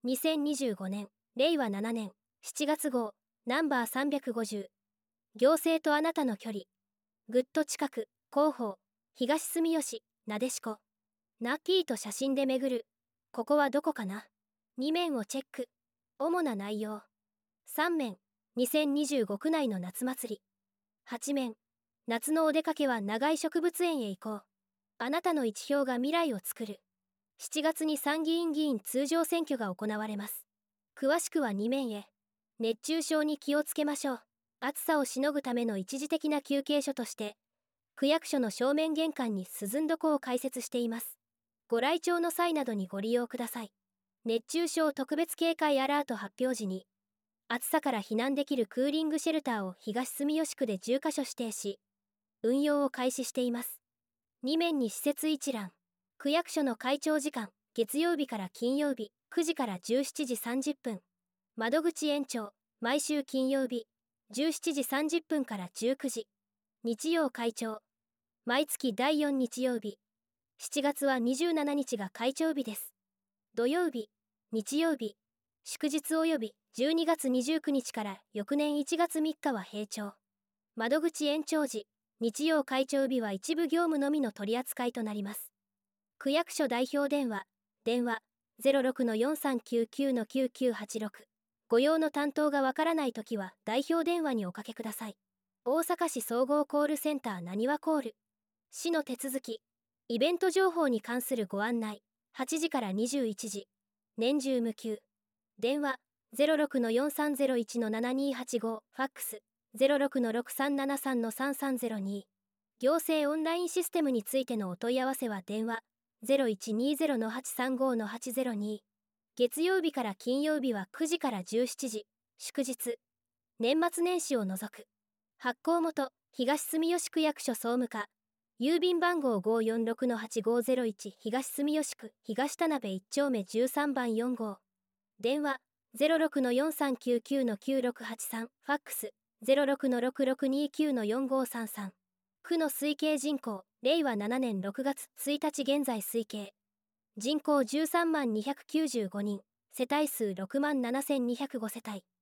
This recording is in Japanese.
2025年、令和7年、7月号、ナンバー350。行政とあなたの距離。ぐっと近く、広報、東住吉、なでしこ。ナッキーと写真で巡る。ここはどこかな ?2 面をチェック。主な内容。3面、2025区内の夏祭り。8面、夏のお出かけは長井植物園へ行こう。あなたの一票が未来を作る。7月に参議院議員通常選挙が行われます。詳しくは2面へ。熱中症に気をつけましょう。暑さをしのぐための一時的な休憩所として、区役所の正面玄関に涼ん床を開設しています。ご来庁の際などにご利用ください。熱中症特別警戒アラート発表時に、暑さから避難できるクーリングシェルターを東住吉区で10カ所指定し、運用を開始しています。2面に施設一覧。区役所の開庁時間、月曜日から金曜日、9時から17時30分。窓口延長、毎週金曜日、17時30分から19時。日曜開庁。毎月第4日曜日。7月は27日が開庁日です。土曜日、日曜日、祝日及び12月29日から翌年1月3日は閉庁。窓口延長時、日曜開庁日は一部業務のみの取り扱いとなります。区役所代表電話、電話 06-4399-9986。ご用の担当がわからないときは代表電話におかけください。大阪市総合コールセンターなにわコール。市の手続き、イベント情報に関するご案内、8時から21時。年中無休。電話 06-4301-7285。ファックス 06-6373-3302。行政オンラインシステムについてのお問い合わせは電話 0120-835-802。月曜日から金曜日は9時から17時。祝日。年末年始を除く。発行元、東住吉区役所総務課。郵便番号 546-8501 東住吉区東田辺1丁目13番4号。電話 06-4399-9683。ファックス 06-6629-4533。区の推計人口、令和7年6月1日現在推計。人口13万295人、世帯数6万7205世帯。